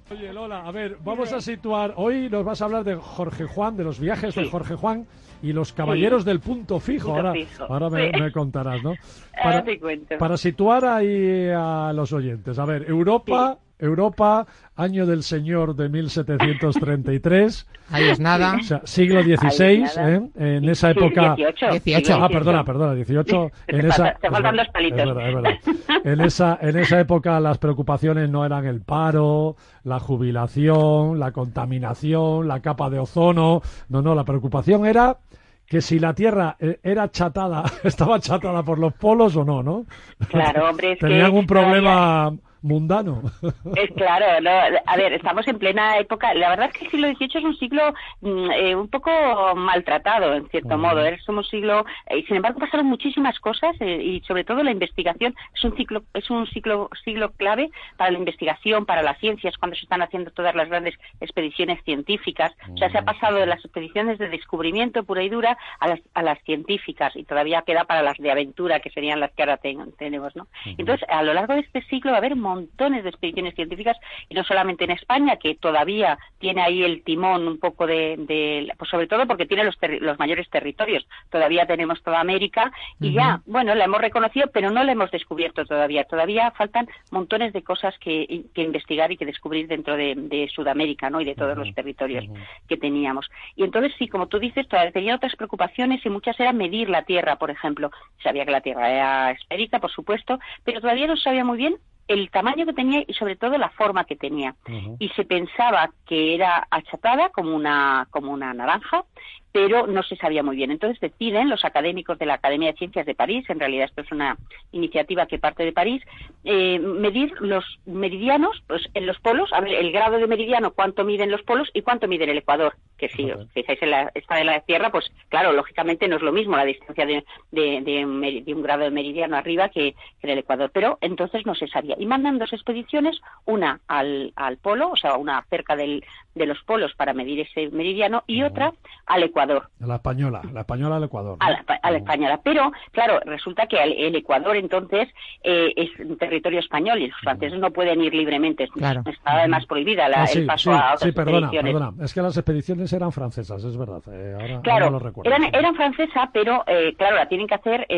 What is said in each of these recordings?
Oye, Lola, a ver, vamos a situar. Hoy nos vas a hablar de Jorge Juan, de los viajes de Jorge Juan y los caballeros del punto fijo. Ahora me contarás, ¿no? Ahora te cuento. Para situar ahí a los oyentes. A ver, Europa, año del Señor de 1733. Ahí es nada. O sea, siglo XVI, en esa época... 18. Ah, perdona, 18. Te faltan dos palitos. Es verdad. En esa época las preocupaciones no eran el paro, la jubilación, la contaminación, la capa de ozono. No, la preocupación era que si la Tierra era achatada, estaba achatada por los polos o no. Claro, hombre, tenían un problema mundano. Claro, no, a ver, estamos en plena época. La verdad es que el siglo XVIII es un siglo un poco maltratado, en cierto modo. Es un siglo, y sin embargo pasaron muchísimas cosas y sobre todo la investigación es un siglo clave para la investigación, para las ciencias, cuando se están haciendo todas las grandes expediciones científicas. O sea, se ha pasado de las expediciones de descubrimiento pura y dura a las científicas, y todavía queda para las de aventura, que serían las que ahora tenemos, ¿no? Entonces, a lo largo de este siglo va a haber montones de expediciones científicas, y no solamente en España, que todavía tiene ahí el timón un poco pues sobre todo porque tiene los mayores territorios. Todavía tenemos toda América y ya, bueno, la hemos reconocido, pero no la hemos descubierto todavía. Todavía faltan montones de cosas que investigar y que descubrir dentro de Sudamérica, ¿no? Y de todos los territorios que teníamos. Y entonces, sí, como tú dices, todavía tenía otras preocupaciones, y muchas eran medir la Tierra, por ejemplo. Sabía que la Tierra era esférica, por supuesto, pero todavía no sabía muy bien el tamaño que tenía y sobre todo la forma que tenía. Y se pensaba que era achatada como una naranja, pero no se sabía muy bien. Entonces deciden los académicos de la Academia de Ciencias de París, en realidad esto es una iniciativa que parte de París, medir los meridianos pues en los polos, a ver el grado de meridiano, cuánto miden los polos y cuánto mide el Ecuador, que si os fijáis en esta de la Tierra, pues claro, lógicamente no es lo mismo la distancia de un grado de meridiano arriba que en el Ecuador, pero entonces no se sabía. Y mandan dos expediciones, una al polo, o sea, una cerca de los polos para medir ese meridiano, y otra al Ecuador. A la española al Ecuador, ¿no? A la española, pero claro, resulta que el Ecuador entonces es un territorio español y los franceses no pueden ir libremente, claro. Está además prohibida el paso a otras expediciones. Perdona, es que las expediciones eran francesas, es verdad, claro, ahora lo recuerdo. Eran francesas, pero claro, la tienen que hacer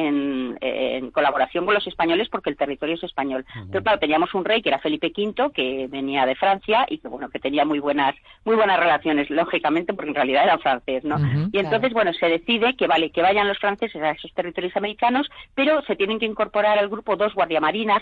en colaboración con los españoles porque el territorio es español. Pero claro, teníamos un rey que era Felipe V, que venía de Francia y que tenía muy buenas relaciones, lógicamente, porque en realidad era francés, ¿no? Y entonces, bueno, se decide que que vayan los franceses a esos territorios americanos, pero se tienen que incorporar al grupo dos guardiamarinas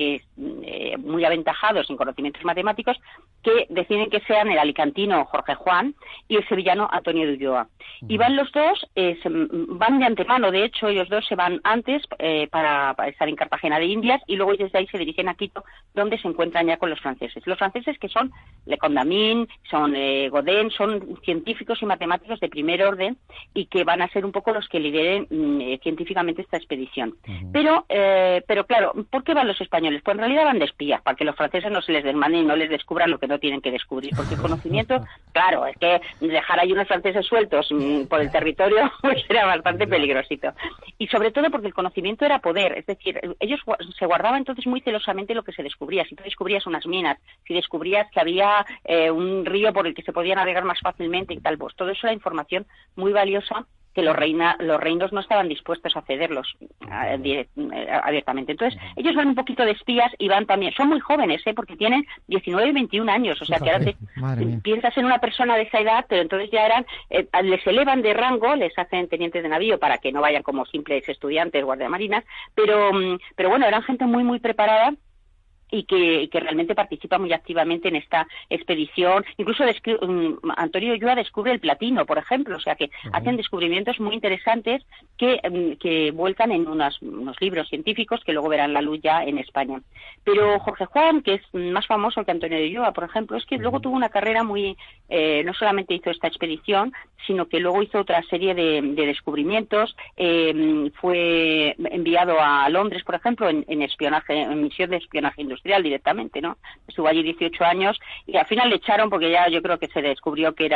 muy aventajados en conocimientos matemáticos, que deciden que sean el alicantino Jorge Juan y el sevillano Antonio de Ulloa. Y van los dos, van de antemano, de hecho, ellos dos se van antes para estar en Cartagena de Indias, y luego desde ahí se dirigen a Quito, donde se encuentran ya con los franceses. Los franceses, que son Le Condamine, son Godin, son científicos y matemáticos de primer orden, y que van a ser un poco los que lideren científicamente esta expedición. Pero claro, ¿por qué van los españoles? Pues en realidad van de espías, para que los franceses no se les desmanden y no les descubran lo que no tienen que descubrir, porque el conocimiento, claro, es que dejar ahí unos franceses sueltos por el territorio pues era bastante peligrosito. Y sobre todo porque el conocimiento era poder, es decir, ellos se guardaban entonces muy celosamente lo que se descubría. Si tú descubrías unas minas, si descubrías que había un río por el que se podía navegar más fácilmente y tal, pues todo eso era información muy valiosa que los reinos no estaban dispuestos a cederlos abiertamente. Entonces, ellos van un poquito de espías y van también, son muy jóvenes, porque tienen 19 y 21 años, o sea, que ahora piensas en una persona de esa edad, pero entonces ya les elevan de rango, les hacen tenientes de navío para que no vayan como simples estudiantes, guardiamarinas, pero bueno, eran gente muy, muy preparada, y que realmente participa muy activamente en esta expedición. Incluso Antonio Ulloa descubre el platino, por ejemplo, o sea que hacen descubrimientos muy interesantes que vuelcan en unos libros científicos que luego verán la luz ya en España. Pero Jorge Juan, que es más famoso que Antonio Ulloa, por ejemplo, es que luego tuvo una carrera muy... no solamente hizo esta expedición, sino que luego hizo otra serie de descubrimientos. Fue enviado a Londres, por ejemplo, en misión de espionaje industrial, industrial directamente, ¿no? Estuvo allí 18 años y al final le echaron porque ya yo creo que se descubrió que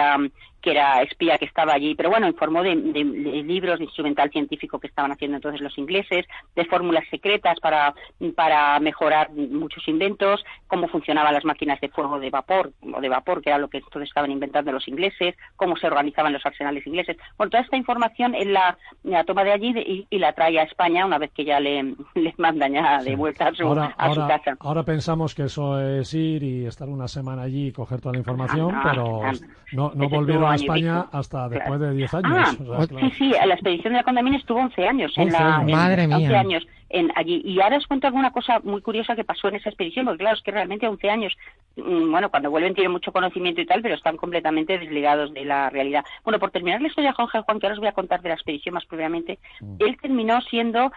era espía que estaba allí, pero bueno, informó de libros de instrumental científico que estaban haciendo entonces los ingleses, de fórmulas secretas para mejorar muchos inventos, cómo funcionaban las máquinas de fuego de vapor, que era lo que entonces estaban inventando los ingleses, cómo se organizaban los arsenales ingleses. Bueno, toda esta información él la toma de allí y la trae a España una vez que ya le mandan ya de vuelta a su casa. Ahora pensamos que eso es ir y estar una semana allí y coger toda la información, pero no volvieron a España hasta después de 10 años. Sí, la expedición de la Condamine estuvo 11 años. Madre mía. 11 años allí. Y ahora os cuento alguna cosa muy curiosa que pasó en esa expedición, porque claro, es que realmente 11 años, bueno, cuando vuelven tienen mucho conocimiento y tal, pero están completamente desligados de la realidad. Bueno, por terminar la historia con Juan, que ahora os voy a contar de la expedición más previamente, él terminó siendo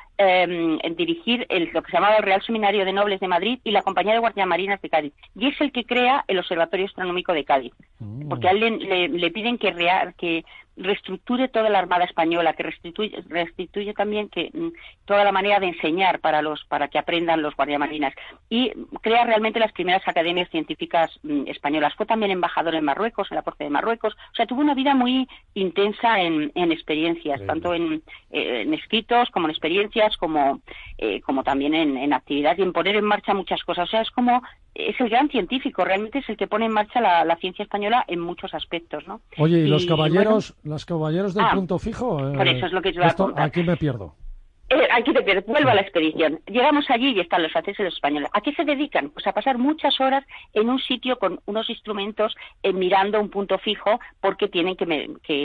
dirigir lo que se llamaba el Real Seminario de Nobles de Madrid y la Compañía de Guardiamarinas de Cádiz. Y es el que crea el Observatorio Astronómico de Cádiz. Porque a él le piden que reestructure toda la Armada Española, que restituye también toda la manera de enseñar para que aprendan los guardiamarinas, y crea realmente las primeras academias científicas españolas. Fue también embajador en Marruecos, en la corte de Marruecos. O sea, tuvo una vida muy intensa en experiencias, tanto en escritos como en experiencias, como también en actividad y en poner en marcha muchas cosas. O sea, es el gran científico, realmente es el que pone en marcha la ciencia española en muchos aspectos, ¿no? Oye, ¿y los caballeros del punto fijo? Por eso es lo que yo voy a contar. Aquí me pierdo. Aquí te pierdes, vuelvo a la expedición. Llegamos allí y están los franceses y los españoles. ¿A qué se dedican? Pues a pasar muchas horas en un sitio con unos instrumentos mirando un punto fijo, porque tienen que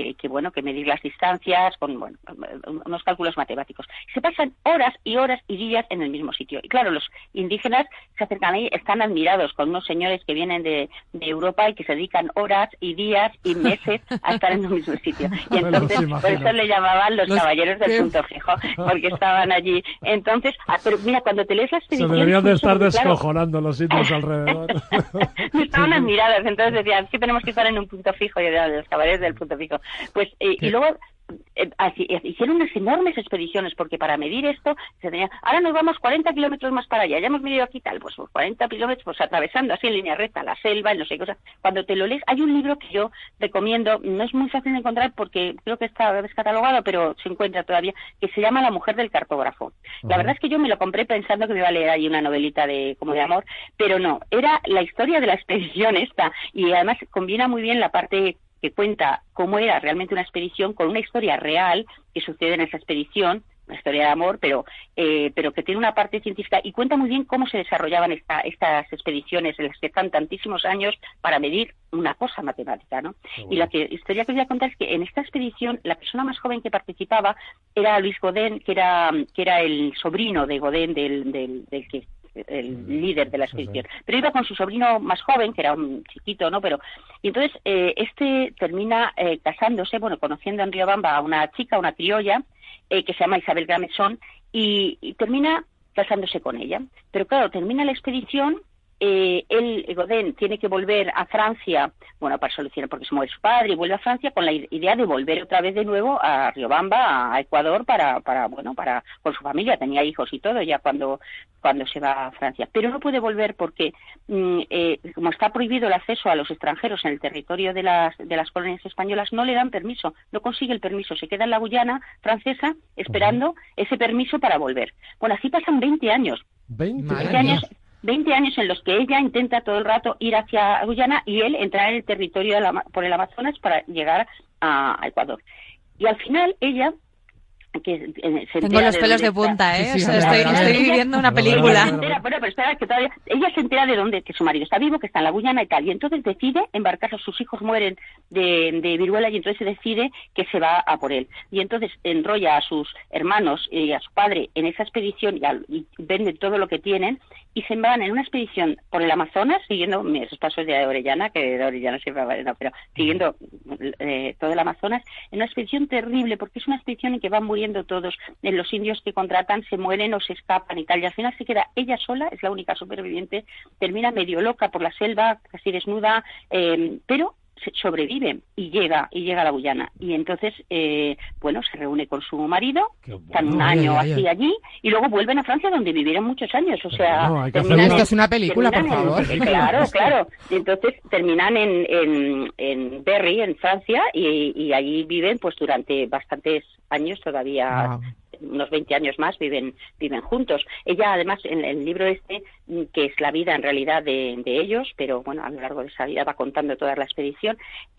medir las distancias con unos cálculos matemáticos. Se pasan horas y horas y días en el mismo sitio. Y claro, los indígenas se acercan ahí, están admirados con unos señores que vienen de Europa y que se dedican horas y días y meses a estar en el mismo sitio. Y entonces, por eso le llamaban los caballeros del punto fijo, porque estaban allí. Entonces, pero mira, cuando te lees la expedición... Se deberían de estar descojonando los sitios alrededor. Estaban admirados, entonces decían, sí tenemos que estar en un punto fijo, y de los caballeros del punto fijo. Pues, y luego... hicieron unas enormes expediciones, porque para medir esto ahora nos vamos 40 kilómetros más para allá, ya hemos medido aquí tal, pues 40 kilómetros, pues atravesando así en línea recta la selva, no sé qué cosa. Cuando te lo lees, hay un libro que yo recomiendo, no es muy fácil de encontrar porque creo que está descatalogado, pero se encuentra todavía, que se llama La mujer del cartógrafo. La verdad es que yo me lo compré pensando que me iba a leer ahí una novelita de amor, pero no, era la historia de la expedición esta, y además combina muy bien la parte que cuenta cómo era realmente una expedición con una historia real que sucede en esa expedición, una historia de amor, pero que tiene una parte científica, y cuenta muy bien cómo se desarrollaban estas expediciones en las que están tantísimos años para medir una cosa matemática, ¿no? Bueno. Y la historia que voy a contar es que en esta expedición la persona más joven que participaba era Luis Godén, que era el sobrino de Godén, del que el líder de la expedición, pero iba con su sobrino más joven, que era un chiquito, ¿no? Y entonces este termina casándose, conociendo en Riobamba a una chica, una criolla, que se llama Isabel Gramesón, y termina casándose con ella. Pero claro, termina la expedición, Godén tiene que volver a Francia, para solucionar, porque se muere su padre, y vuelve a Francia con la idea de volver otra vez de nuevo a Riobamba, a Ecuador, para con su familia, tenía hijos y todo ya cuando se va a Francia. Pero no puede volver porque, como está prohibido el acceso a los extranjeros en el territorio de las colonias españolas, no le dan permiso, no consigue el permiso, se queda en la Guyana francesa esperando ese permiso para volver. Así pasan 20 años. 20 años en los que ella intenta todo el rato ir hacia Guyana y él entrar en el territorio por el Amazonas para llegar a Ecuador. Y al final ella... Tengo los pelos de punta, ¿eh? Sí, estoy viviendo una película. Pero espera, que todavía... Ella se entera que su marido está vivo, que está en la Guyana y tal, y entonces decide embarcarse. Sus hijos mueren de viruela, y entonces se decide que se va a por él. Y entonces enrolla a sus hermanos y a su padre en esa expedición y venden todo lo que tienen, y se van en una expedición por el Amazonas, siguiendo esos pasos de Orellana, que de Orellana siempre va, no, pero siguiendo todo el Amazonas, en una expedición terrible, porque es una expedición en que van muriendo todos. Los indios que contratan se mueren o se escapan y tal, y al final se queda ella sola, es la única superviviente, termina medio loca por la selva, casi desnuda, pero sobrevive y llega a la Guyana. Y entonces, bueno, se reúne con su marido, están un año así allí, y luego vuelven a Francia, donde vivieron muchos años. O sea, esto es una película, por favor. Claro. Entonces terminan en Berry, en Francia, y allí viven pues durante bastantes años todavía. Wow. Unos 20 años más viven juntos. Ella, además, en el libro que es la vida en realidad de ellos, pero bueno, a lo largo de esa vida va contando toda la expedición,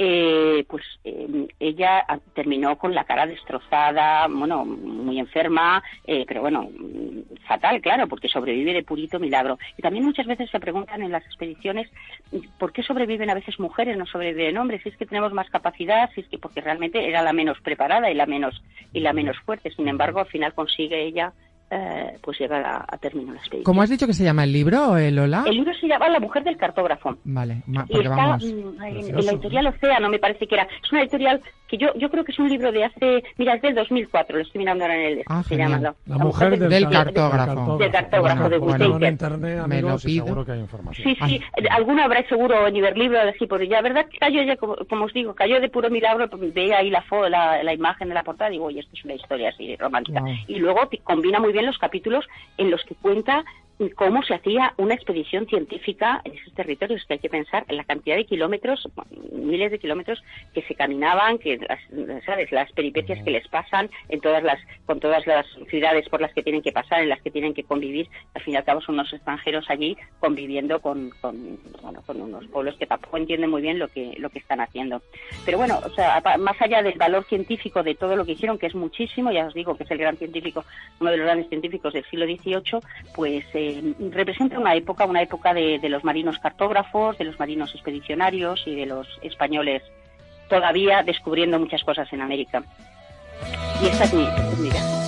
ella terminó con la cara destrozada, bueno, muy enferma, pero bueno, fatal, claro, porque sobrevive de purito milagro. Y también muchas veces se preguntan en las expediciones ¿por qué sobreviven a veces mujeres, no sobreviven hombres? Si es que tenemos más capacidad, si es que porque realmente era la menos preparada y la menos fuerte. Sin embargo, al final consigue ella pues llegar a término la expedición. ¿Cómo has dicho que se llama el libro, Lola? El libro se llama La mujer del cartógrafo. Vale, y está vamos. En la editorial Océano, me parece que era. Es una editorial que yo creo que es un libro de hace... Mira, es del 2004, lo estoy mirando ahora en el... se llama La mujer del cartógrafo. Del cartógrafo, de Whittaker. En internet, amigos, y seguro que hay información. Sí, alguno habrá seguro en Iberlibro, así, porque ya, verdad que cayó ya, como os digo, cayó de puro milagro, veía ahí la imagen de la portada y digo, oye, esto es una historia así romántica. Wow. Y luego combina muy bien los capítulos en los que cuenta cómo se hacía una expedición científica en esos territorios, que hay que pensar en la cantidad de kilómetros, miles de kilómetros que se caminaban, que las peripecias que les pasan con todas las ciudades por las que tienen que pasar, en las que tienen que convivir. Al fin y al cabo son unos extranjeros allí conviviendo con unos pueblos que tampoco entienden muy bien lo que están haciendo. Pero bueno, o sea, más allá del valor científico de todo lo que hicieron, que es muchísimo, ya os digo que es el gran científico, uno de los grandes científicos del siglo XVIII, pues representa una época de los marinos cartógrafos, de los marinos expedicionarios y de los españoles todavía descubriendo muchas cosas en América. Y esta es mi vida.